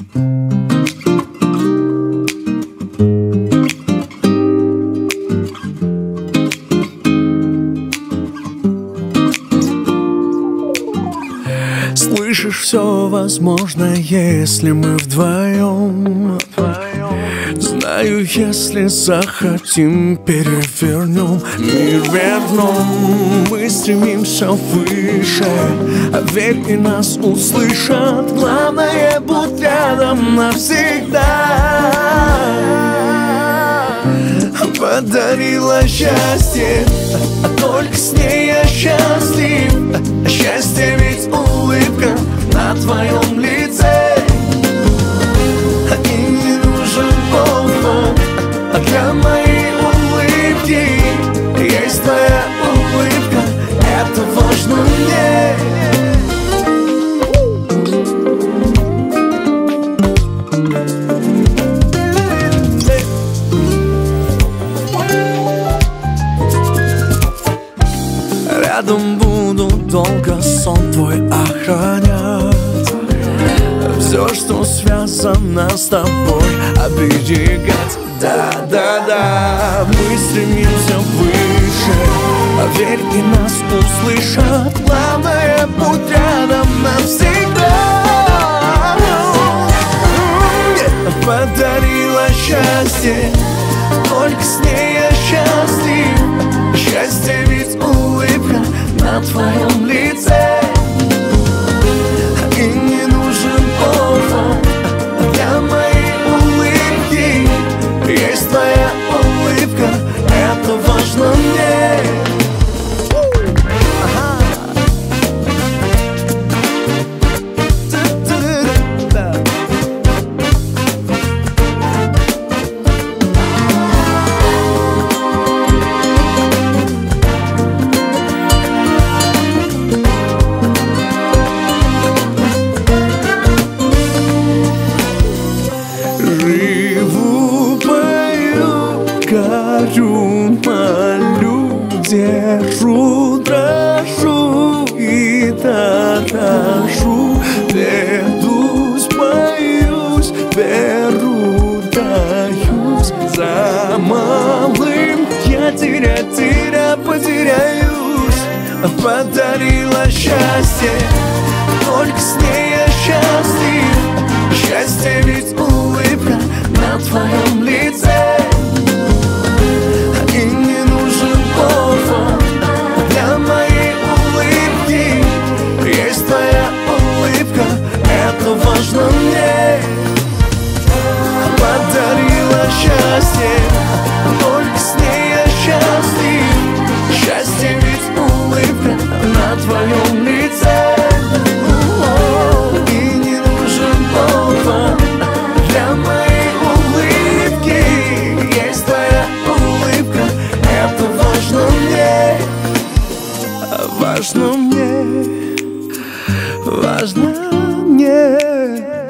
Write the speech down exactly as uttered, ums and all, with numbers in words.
Слышишь, все возможно, если мы вдвоем. Знаю, если захотим, перевернем мир, вернем. Мы стремимся выше, а верь, и нас услышат. Главное, будь рядом навсегда. Подарила счастье, а только с ней я счастлив. А счастье ведь улыбка на твоем лице. И не нужен повод, а для моей улыбки есть твоя улыбка. Это важно мне. Рядом буду долго сон твой охранять. Все, что связано с тобой, оберегать. Да-да-да, мы стремимся выше, а верь, и нас услышат. Главное, будь рядом навсегда. Подарила счастье, только с ней я счастлив. Счастье ведь улыбка на твоем лице. И не нужен повод, для моей улыбки есть твоя улыбка. Это важно мне. Живу, пою, горю, молю, держу, дрожу и дорожу. Ведусь, боюсь, веру даюсь. За малым я терять, терять, потеряюсь. Подарила счастье, только с ней я счастлив. Счастье ведь улыбка на твоем лице. И не нужен повод, для моей улыбки есть твоя улыбка. Это важно мне. Подарила счастье, только с ней я счастлив. Счастье ведь улыбка на твоем лице. Для моей улыбки есть твоя улыбка. Это важно мне. Важно мне. Важно мне.